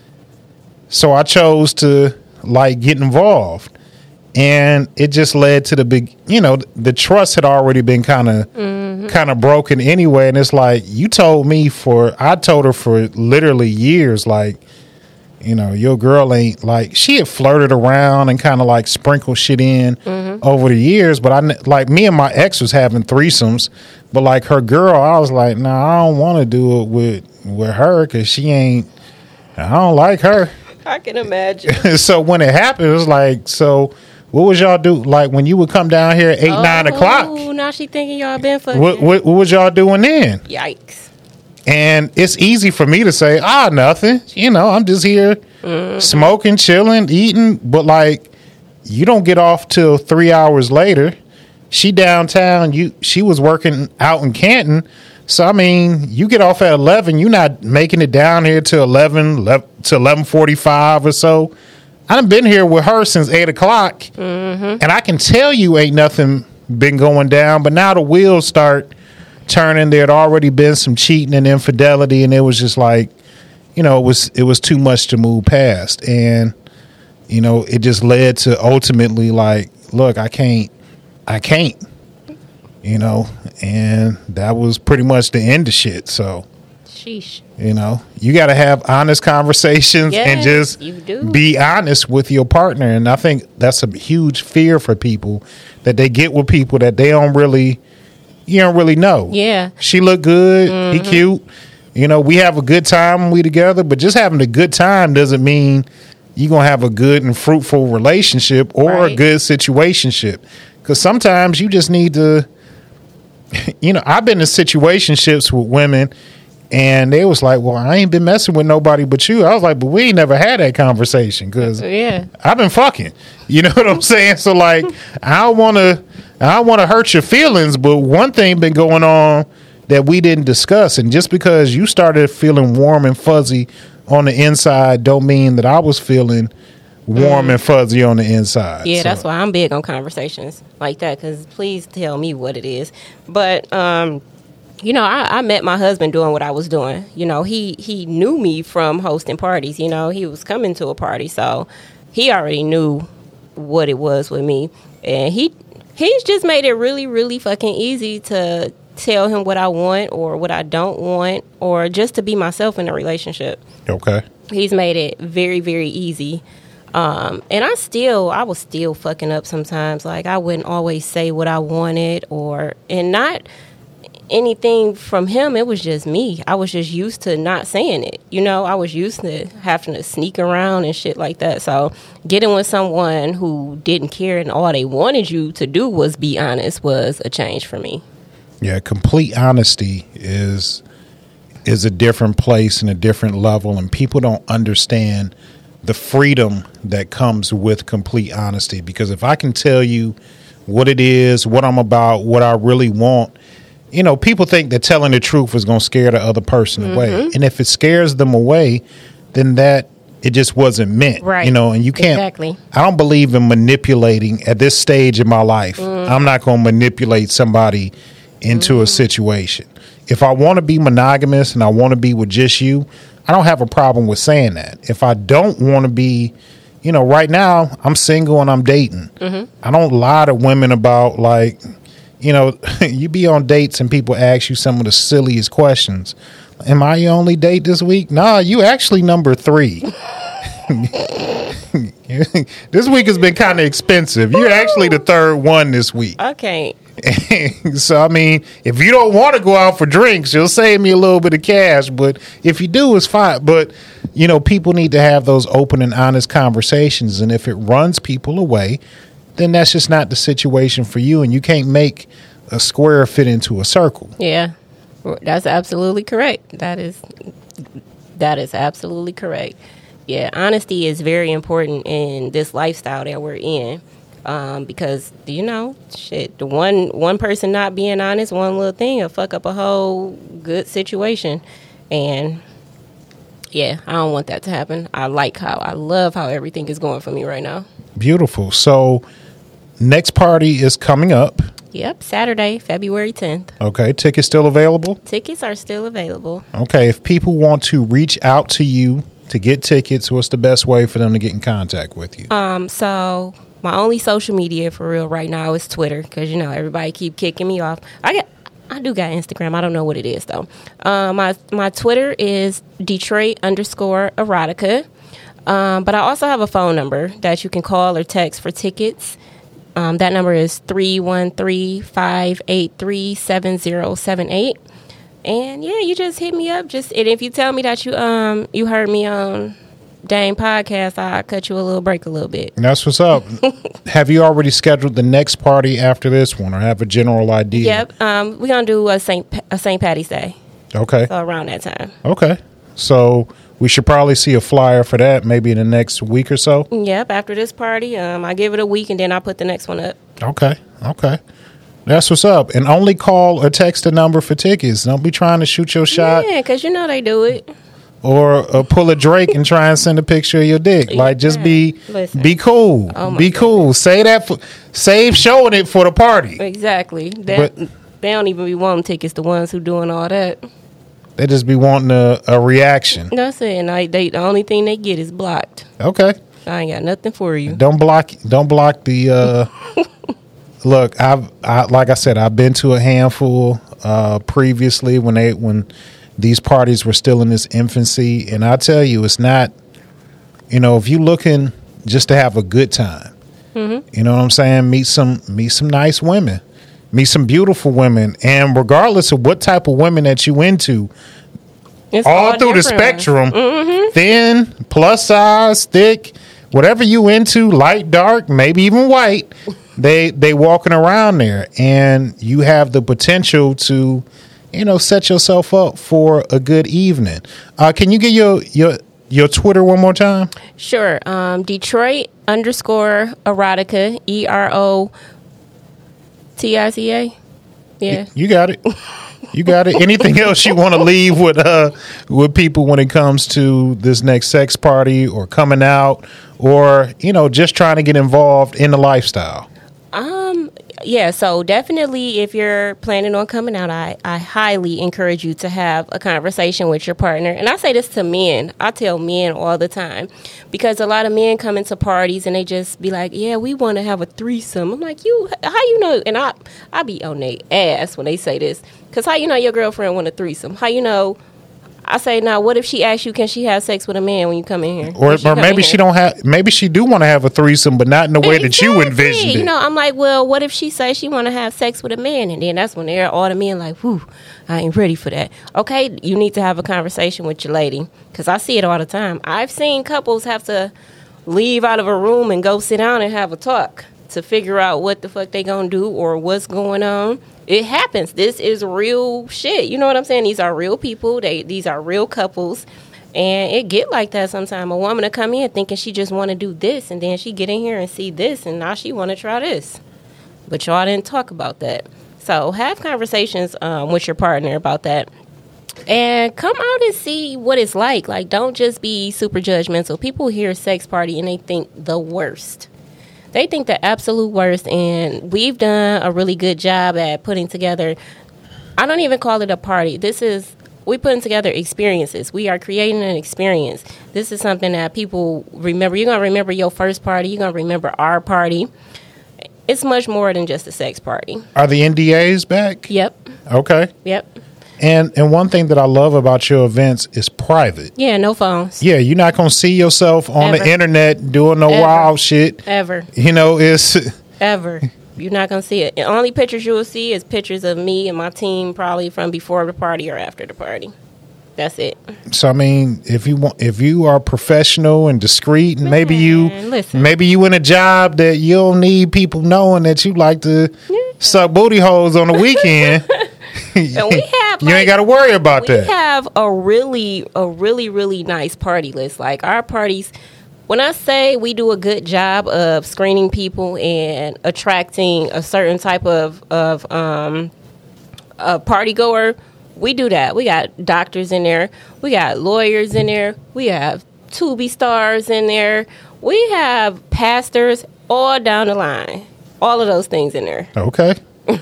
[SPEAKER 4] So I chose to, like, get involved. And it just led to the big, you know, the trust had already been kind of mm-hmm. kind of broken anyway. And it's like, you told me for, I told her for literally years, like, you know, your girl ain't, like, she had flirted around and kind of like sprinkled shit in mm-hmm. over the years. But I, like, me and my ex was having threesomes. But like her girl, I was like, no, nah, I don't want to do it with, with her because she ain't, I don't like her.
[SPEAKER 5] I can imagine.
[SPEAKER 4] So when it happened, it was like, so what would y'all do? Like when you would come down here at eight, oh, nine o'clock.
[SPEAKER 5] Oh, now she thinking y'all been fucking.
[SPEAKER 4] What, what, what was y'all doing then?
[SPEAKER 5] Yikes.
[SPEAKER 4] And it's easy for me to say, ah, nothing. You know, I'm just here mm-hmm. smoking, chilling, eating. But like, you don't get off till three hours later. She downtown. You, she was working out in Canton. So, I mean, you get off at eleven, you're not making it down here to eleven, eleven to eleven forty-five or so. I done been here with her since eight o'clock, mm-hmm. and I can tell you ain't nothing been going down, but now the wheels start turning. There had already been some cheating and infidelity, and it was just like, you know, it was it was too much to move past. And, you know, it just led to ultimately like, look, I can't, I can't. You know, and that was pretty much the end of shit. So,
[SPEAKER 5] sheesh.
[SPEAKER 4] You know, you got to have honest conversations
[SPEAKER 5] yes,
[SPEAKER 4] and just
[SPEAKER 5] you do.
[SPEAKER 4] be honest with your partner. And I think that's a huge fear for people, that they get with people that they don't really, you don't really know.
[SPEAKER 5] Yeah.
[SPEAKER 4] She look good.
[SPEAKER 5] Mm-hmm.
[SPEAKER 4] He cute. You know, we have a good time when we together, but just having a good time doesn't mean you're going to have a good and fruitful relationship or
[SPEAKER 5] right.
[SPEAKER 4] a good situationship. Because sometimes you just need to, you know, I've been in situationships with women, and they was like, well, I ain't been messing with nobody but you. I was like, but we ain't never had that conversation, because
[SPEAKER 5] yeah.
[SPEAKER 4] I've been fucking. You know what I'm saying? So, like, I don't want to I don't want to hurt your feelings, but one thing been going on that we didn't discuss, and just because you started feeling warm and fuzzy on the inside don't mean that I was feeling warm mm. and fuzzy on the inside.
[SPEAKER 5] Yeah,
[SPEAKER 4] so.
[SPEAKER 5] That's why I'm big on conversations like that, because please tell me what it is. But, um, you know, I, I met my husband doing what I was doing. You know, he, he knew me from hosting parties. You know, he was coming to a party, so he already knew what it was with me. And he he's just made it really, really fucking easy to tell him what I want or what I don't want, or just to be myself in a relationship.
[SPEAKER 4] Okay.
[SPEAKER 5] He's made it very, very easy. Um, and I still, I was still fucking up sometimes. Like, I wouldn't always say what I wanted, or, and not anything from him. It was just me. I was just used to not saying it. You know, I was used to having to sneak around and shit like that. So getting with someone who didn't care and all they wanted you to do was be honest was a change for me.
[SPEAKER 4] Yeah, complete honesty is is a different place and a different level, and people don't understand the freedom that comes with complete honesty. Because if I can tell you what it is, what I'm about, what I really want, you know, people think that telling the truth is going to scare the other person mm-hmm. away. And if it scares them away, then that, it just wasn't meant.
[SPEAKER 5] Right.
[SPEAKER 4] You know, and you can't,
[SPEAKER 5] exactly.
[SPEAKER 4] I don't believe in manipulating at this stage in my life. Mm. I'm not going to manipulate somebody into mm. a situation. If I want to be monogamous and I want to be with just you, I don't have a problem with saying that. If I don't want to be, you know, right now I'm single and I'm dating. Mm-hmm. I don't lie to women about, like, you know, you be on dates and people ask you some of the silliest questions. Am I your only date this week? Nah, you actually number three. This week has been kind of expensive. You're actually the third one this week.
[SPEAKER 5] Okay.
[SPEAKER 4] So, I mean, if you don't want to go out for drinks, you'll save me a little bit of cash. But if you do, it's fine. But, you know, people need to have those open and honest conversations. And if it runs people away, then that's just not the situation for you. And you can't make a square fit into a circle.
[SPEAKER 5] Yeah, that's absolutely correct. That is, that is absolutely correct. Yeah, honesty is very important in this lifestyle that we're in. Um, because, you know, shit, the one one person not being honest, one little thing will fuck up a whole good situation. And, yeah, I don't want that to happen. I like how, I love how everything is going for me right now.
[SPEAKER 4] Beautiful. So, next party is coming up.
[SPEAKER 5] Yep, Saturday, February tenth.
[SPEAKER 4] Okay, tickets still available?
[SPEAKER 5] Tickets are still available.
[SPEAKER 4] Okay, if people want to reach out to you to get tickets, what's the best way for them to get in contact with you?
[SPEAKER 5] Um, so... My only social media for real right now is Twitter, because, you know, everybody keep kicking me off. I got, I do got Instagram. I don't know what it is, though. Uh, my my Twitter is Detroit underscore erotica. Um, but I also have a phone number that you can call or text for tickets. Um, that number is three one three, five eight three, seven zero seven eight. And, yeah, you just hit me up. Just and if you tell me that you um you heard me on Dame podcast, I'll cut you a little break a little bit.
[SPEAKER 4] That's what's up. Have you already scheduled the next party after this one, or have a general idea?
[SPEAKER 5] Yep. Um, we're going to do a Saint a Saint Patty's Day.
[SPEAKER 4] Okay.
[SPEAKER 5] So around that time.
[SPEAKER 4] Okay. So we should probably see a flyer for that maybe in the next week or so?
[SPEAKER 5] Yep. After this party, um, I give it a week, and then I put the next one up.
[SPEAKER 4] Okay. Okay. That's what's up. And only call or text the number for tickets. Don't be trying to shoot your shot.
[SPEAKER 5] Yeah, because you know they do it.
[SPEAKER 4] Or, or pull a Drake and try and send a picture of your dick. Like, just be
[SPEAKER 5] Listen.
[SPEAKER 4] be cool.
[SPEAKER 5] Oh my
[SPEAKER 4] be cool.
[SPEAKER 5] goodness.
[SPEAKER 4] Say that. For, save showing it for the party.
[SPEAKER 5] Exactly. They,
[SPEAKER 4] But-
[SPEAKER 5] they don't even be wanting tickets, the ones who doing all that.
[SPEAKER 4] They just be wanting a, a reaction.
[SPEAKER 5] That's it. And I, they, the only thing they get is blocked.
[SPEAKER 4] Okay.
[SPEAKER 5] I ain't got nothing for you.
[SPEAKER 4] Don't block. Don't block the. Uh, look, I've I, like I said, I've been to a handful uh, previously when they when these parties were still in this infancy, and I tell you, it's not. You know, if you looking just to have a good time, mm-hmm. you know what I'm saying. Meet some meet some nice women, meet some beautiful women, and regardless of what type of women that you into.
[SPEAKER 5] It's
[SPEAKER 4] all through the
[SPEAKER 5] different.
[SPEAKER 4] spectrum,
[SPEAKER 5] Mm-hmm.
[SPEAKER 4] thin, plus size, thick, whatever you into, light, dark, maybe even white, they they walking around there, and you have the potential to, you know, set yourself up for a good evening. Uh, can you get your your your Twitter one more time?
[SPEAKER 5] Sure. Um, Detroit underscore erotica, E R O T I C A. Yeah.
[SPEAKER 4] You got it. You got it. Anything else you want to leave with uh with people when it comes to this next sex party or coming out or, you know, just trying to get involved in the lifestyle?
[SPEAKER 5] Um, yeah, so definitely if you're planning on coming out, I, I highly encourage you to have a conversation with your partner. And I say this to men. I tell men all the time because a lot of men come into parties and they just be like, yeah, we want to have a threesome. I'm like, you, how you know? And I, I be on their ass when they say this because how you know your girlfriend want a threesome? How you know? I say, now, what if she asks you, can she have sex with a man when you come in here?
[SPEAKER 4] Or,
[SPEAKER 5] When she
[SPEAKER 4] or
[SPEAKER 5] come
[SPEAKER 4] maybe
[SPEAKER 5] in
[SPEAKER 4] she
[SPEAKER 5] here?
[SPEAKER 4] don't have. Maybe she do want to have a threesome, but not in the way that you
[SPEAKER 5] Exactly.
[SPEAKER 4] envisioned it.
[SPEAKER 5] You know, I'm like, well, what if she says she want to have sex with a man, and then that's when they're all the men like, whew, I ain't ready for that. Okay, you need to have a conversation with your lady because I see it all the time. I've seen couples have to leave out of a room and go sit down and have a talk to figure out what the fuck they gonna do or what's going on. It happens. This is real shit. You know what I'm saying? These are real people. They these are real couples. And it get like that sometimes. A woman to come in thinking she just want to do this, and then she get in here and see this, and now she want to try this. But y'all didn't talk about that. So have conversations um, with your partner about that. And come out and see what it's like. Like, don't just be super judgmental. People hear sex party and they think the worst. They think the absolute worst, and we've done a really good job at putting together, I don't even call it a party. This is, we're putting together experiences. We are creating an experience. This is something that people remember. You're going to remember your first party. You're going to remember our party. It's much more than just a sex party.
[SPEAKER 4] Are the N D As back?
[SPEAKER 5] Yep.
[SPEAKER 4] Okay.
[SPEAKER 5] Yep.
[SPEAKER 4] And and one thing that I love about your events is private.
[SPEAKER 5] Yeah, no phones.
[SPEAKER 4] Yeah, you're not gonna see yourself on
[SPEAKER 5] Ever.
[SPEAKER 4] the internet doing no
[SPEAKER 5] Ever.
[SPEAKER 4] wild shit.
[SPEAKER 5] Ever.
[SPEAKER 4] You know, it's
[SPEAKER 5] Ever. You're not going to see it. The only pictures you will see is pictures of me and my team probably from before the party or after the party. That's it.
[SPEAKER 4] so. I mean, if you want, if you are professional and discreet, and maybe you,
[SPEAKER 5] Man, listen.
[SPEAKER 4] maybe you in a job that you don't need people knowing that you like to suck booty holes on the weekend.
[SPEAKER 5] And we have,
[SPEAKER 4] you
[SPEAKER 5] like,
[SPEAKER 4] ain't got to worry about
[SPEAKER 5] we
[SPEAKER 4] that.
[SPEAKER 5] have a really, a really, really nice party list. Like our parties, when I say we do a good job of screening people and attracting a certain type of, of um, a party goer, we do that. We got doctors in there. We got lawyers in there. We have Tubi stars in there. We have pastors all down the line. All of those things in there.
[SPEAKER 4] Okay.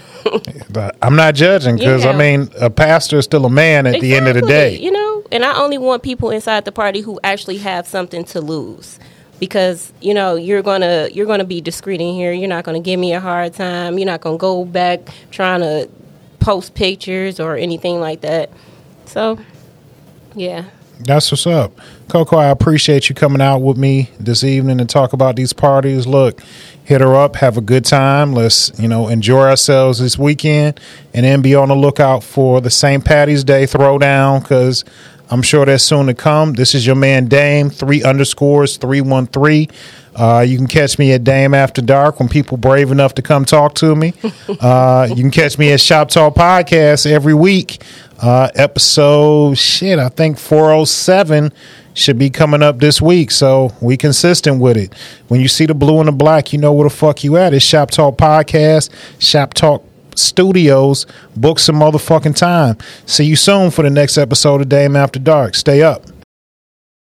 [SPEAKER 4] But I'm not judging because,
[SPEAKER 5] Yeah.
[SPEAKER 4] I mean, a pastor is still a man at the end of the
[SPEAKER 5] Exactly.
[SPEAKER 4] day.
[SPEAKER 5] You know, and I only want people inside the party who actually have something to lose. Because, you know, you're gonna you're gonna be discreet in here. You're not gonna give me a hard time. You're not gonna go back trying to post pictures or anything like that. So, yeah.
[SPEAKER 4] That's what's up. Coco, I appreciate you coming out with me this evening to talk about these parties. Look, hit her up, have a good time. Let's, you know, enjoy ourselves this weekend, and then be on the lookout for the Saint Patty's Day throwdown, because I'm sure that's soon to come. This is your man Dame, three underscores, three one three. Uh, you can catch me at Dame After Dark when people brave enough to come talk to me. Uh, you can catch me at Shop Talk Podcast every week. Uh, episode, shit, I think four oh seven should be coming up this week, so we consistent with it. When you see the blue and the black, you know where the fuck you at. It's Shop Talk Podcast, Shop Talk Studios. Book some motherfucking time. See you soon for the next episode of Dame After Dark. Stay up.